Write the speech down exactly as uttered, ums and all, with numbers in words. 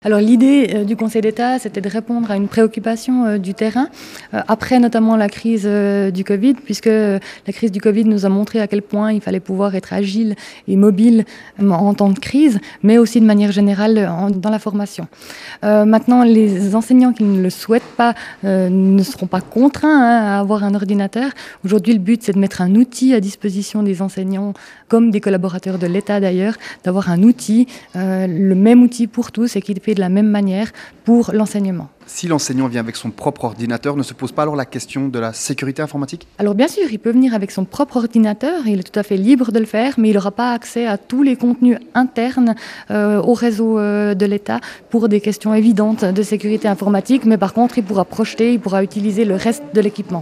Alors l'idée euh, du Conseil d'État, c'était de répondre à une préoccupation euh, du terrain, euh, après notamment la crise euh, du Covid, puisque euh, la crise du Covid nous a montré à quel point il fallait pouvoir être agile et mobile euh, en temps de crise, mais aussi de manière générale en- dans la formation. Euh, maintenant, les enseignants qui ne le souhaitent pas euh, ne seront pas contraints hein, à avoir un ordinateur. Aujourd'hui, le but, c'est de mettre un outil à disposition des enseignants, comme des collaborateurs de l'État d'ailleurs, d'avoir un outil, euh, le même outil pour tous et qui fait de la même manière pour l'enseignement. Si l'enseignant vient avec son propre ordinateur, ne se pose pas alors la question de la sécurité informatique? Alors bien sûr, il peut venir avec son propre ordinateur, il est tout à fait libre de le faire, mais il n'aura pas accès à tous les contenus internes euh, au réseau euh, de l'État pour des questions évidentes de sécurité informatique, mais par contre, il pourra projeter, il pourra utiliser le reste de l'équipement.